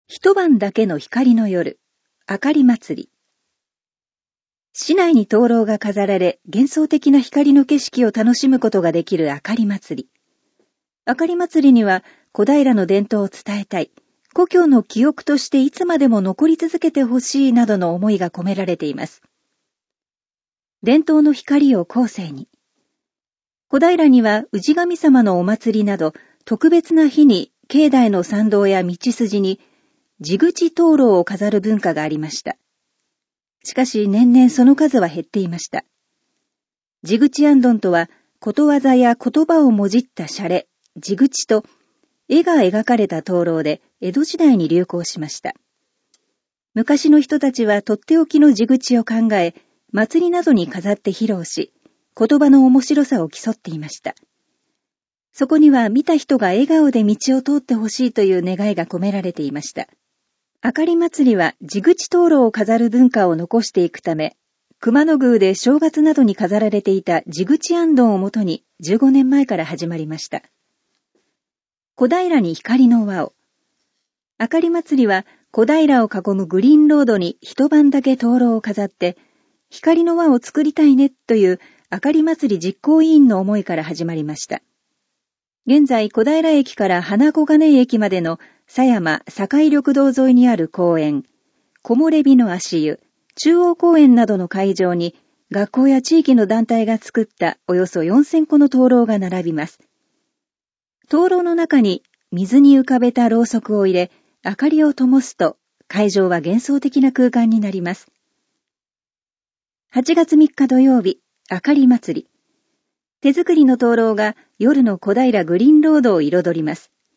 一晩だけの光の夜、あかり祭り。市内に灯籠が飾られ、幻想的な光の景色を楽しむことができるあかり祭り。あかり祭りには、小平の伝統を伝えたい、故郷の記憶としていつまでも残り続けてほしいなどの思いが込められています。伝統の光を後世に。小平には氏神様のお祭りなど、特別な日に境内の参道や道筋に、地口灯籠を飾る文化がありました。しかし年々その数は減っていました。地口行燈とは、ことわざや言葉をもじったシャレ、地口と、絵が描かれた灯籠で江戸時代に流行しました。昔の人たちはとっておきの地口を考え、祭りなどに飾って披露し、言葉の面白さを競っていました。そこには見た人が笑顔で道を通ってほしいという願いが込められていました。あかり祭りは地口灯籠を飾る文化を残していくため、熊野宮で正月などに飾られていた地口行燈をもとに15年前から始まりました。小平に光の輪を。あかり祭りは小平を囲むグリーンロードに一晩だけ灯籠を飾って、光の輪を作りたいねというあかり祭り実行委員の思いから始まりました。現在小平駅から花小金井駅までの狭山境緑道沿いにある公園、木漏れ日の足湯、中央公園などの会場に学校や地域の団体が作ったおよそ4000個の灯籠が並びます。灯籠の中に水に浮かべたろうそくを入れ、明かりを灯すと会場は幻想的な空間になります。8月3日土曜日、あかり祭り。手作りの灯籠が夜の小平グリーンロードを彩ります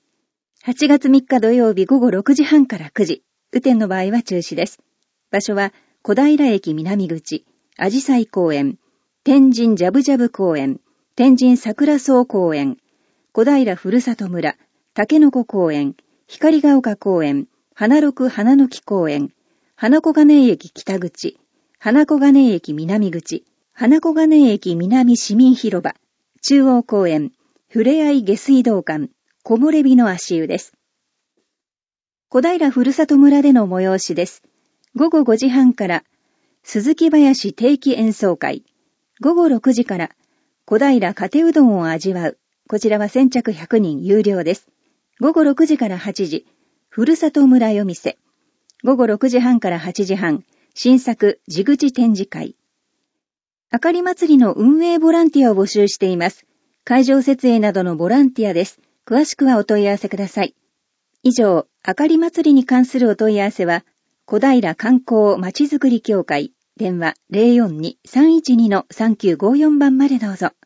。8月3日土曜日午後6時半から9時、雨天の場合は中止です。場所は小平駅南口、あじさい公園、天神ジャブジャブ公園、天神桜草公園、小平ふるさと村、竹の子公園、光が丘公園、花六花の木公園、花小金井駅北口、花小金井駅南口、花小金井駅南市民広場、中央公園、ふれあい下水道館、木漏れ日の足湯です。小平ふるさと村での催しです。午後5時半から、鈴木林定期演奏会。午後6時から、小平かてうどんを味わう。こちらは先着100人有料です。午後6時から8時、ふるさと村夜店。午後6時半から8時半、新作地口展示会。あかり祭りの運営ボランティアを募集しています。会場設営などのボランティアです。詳しくはお問い合わせください。以上、あかり祭りに関するお問い合わせは、小平観光まちづくり協会、電話 042-312-3954 番までどうぞ。